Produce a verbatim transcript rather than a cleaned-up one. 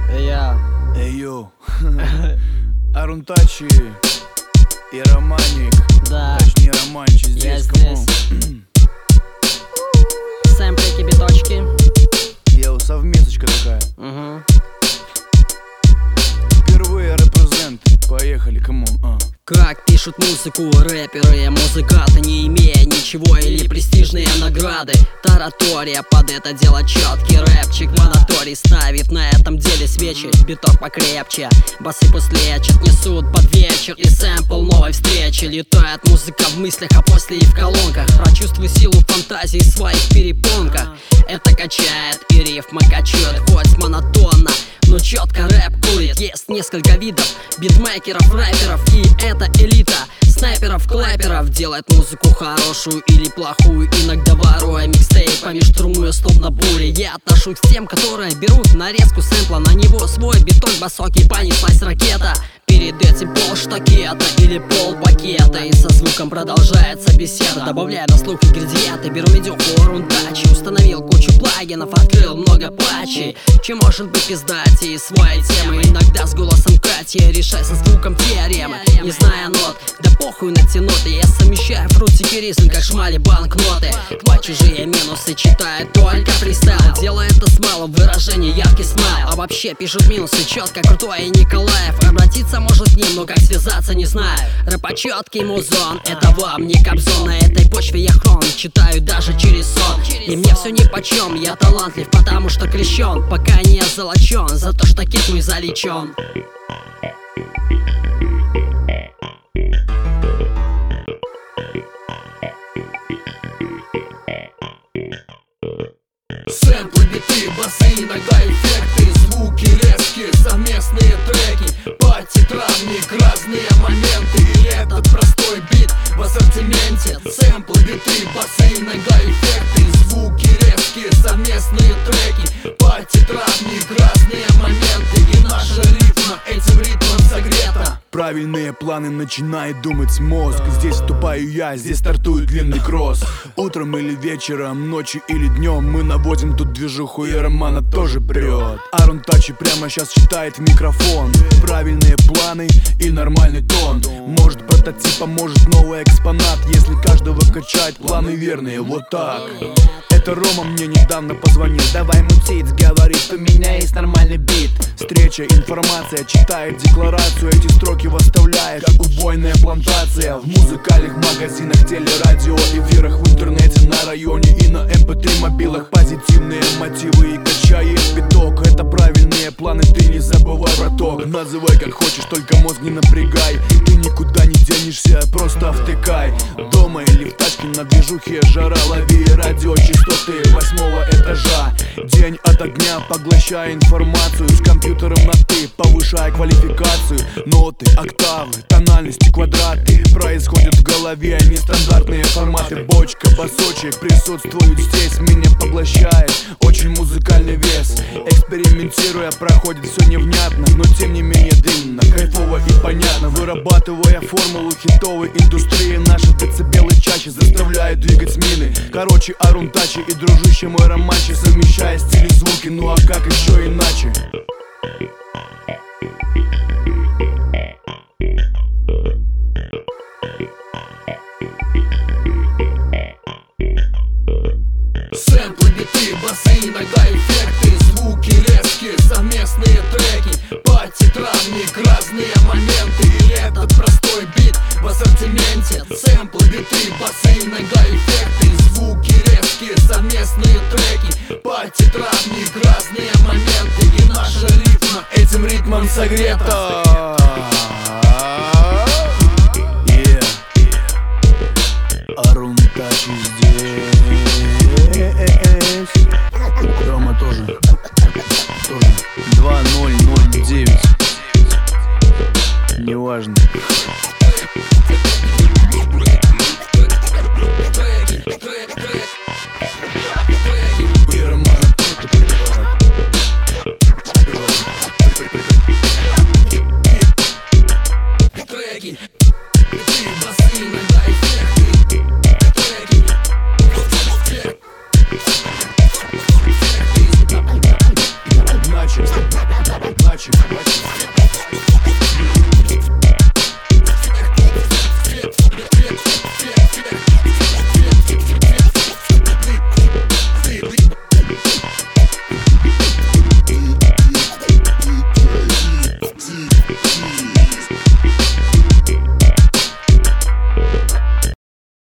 Я. Эй, йоу. Арунтачи и Романик. Да. Точнее, Романчи здесь. Я здесь. Сэмплики, биточки. Йоу, совместочка такая. Угу. Впервые репрезент. Поехали, кому? А. Как пишут музыку рэперы, музыканты, не имея ничего или престижные награды. Таратория под это дело четкий рэпчик, моноторий ставит на этом деле свечи. Биток покрепче, басы пусть лечат, несут под вечер и сэмпл новой встречи. Летает музыка в мыслях, а после и в колонках. Прочувствуй силу фантазии в своих перепонках. Это качает и рифмы качает, хоть монотонно, но четко рэп курит. Есть несколько видов битмейкеров, рэперов, и это элита снайперов, клэперов. Делает музыку хорошую или плохую, иногда воруя микстейпами, штурмуя словно бури. Я отношусь к тем, которые берут нарезку сэмпла, на него свой биток, басок и понеслась ракета. Перед этим полштакета или полпакета, и со звуком продолжается беседа. Добавляя на слух ингредиенты, беру медюху, рундачи. Установил кучу плагинов, открыл много патчей. Чем может быть пиздати из своей темы. Иногда с голосом Кати решай со звуком теоремы. Не зная нот, да похуй на те ноты. Я совмещаю фрутики ризм, как шмали банкноты. Хвать чужие минусы, читаю только фристайл. Делаю это с малым выражением, яркий смайл. А вообще пишут минусы четко, крутой и Николаев. Обратиться может к ним, но как связаться не знаю. Рэпочеткий музон, это вам не кобзон. На этой почве я хрон, читаю даже через сон. И мне все нипочем, я талантлив, потому что крещен. Пока не золочен, за то что кит мой залечен. Сэмплы, биты, басы, иногда эффекты, звуки резкие, совместные треки, пати, травник, разные моменты. И этот простой бит в ассортименте. Сэмплы, биты, басы, иногда эффекты, звуки резкие, совместные треки, пати, травник, разные моменты. И наша ритма этим ритмом согрета. Правильные планы начинает думать мозг. Здесь вступаю я, здесь стартует длинный кросс. Утром или вечером, ночью или днем мы наводим тут движуху, и Романа тоже прет. Арунтачи прямо сейчас читает в микрофон. Правильные планы и нормальный тон. Может прототип, а может новый экспонат, если каждого качать планы верные, вот так. Это Рома мне недавно позвонил. Давай мутить, говорит, у меня есть нормальный бит. Встреча, информация, читает декларацию. Эти строки восставляет, как убойная плантация. В музыкальных магазинах, телерадио, эфирах, в интернете, на районе и на эм пэ три мобилах. Позитивные мотивы и качает биток. Это правильные планы, ты не забывай, браток. Называй как хочешь, только мозг не напрягай. Ты никуда не денешься, просто втыкай. Дома или в тачке на движухе жара, лови радиочастоты восьмого этажа. День от огня, поглощая информацию. С компьютером на ты, повышая квалификацию. Ноты, октавы, тональности, квадраты происходят в голове, нестандартные форматы. Бочка, басочек присутствуют здесь, меня поглощает очень музыкальный вес. Экспериментируя, проходит все невнятно, но тем не менее дымно, кайфово и понятно. Вырабатывая формулу хитовой индустрии, наши децибелы чаще заставляют двигать смины. Короче, Арунтачи и дружище мой Романчи, совмещая стили и звуки, ну а как еще иначе? Сэмплы, биты, басы, иногда эффекты, звуки резкие, совместные треки, пати, травник, разные моменты. И этот простой бит в ассортименте. Сэмплы, биты, басы, иногда эффекты, звуки резкие, совместные треки, пати, травник, разные моменты. И наша ритма этим ритмом согрета.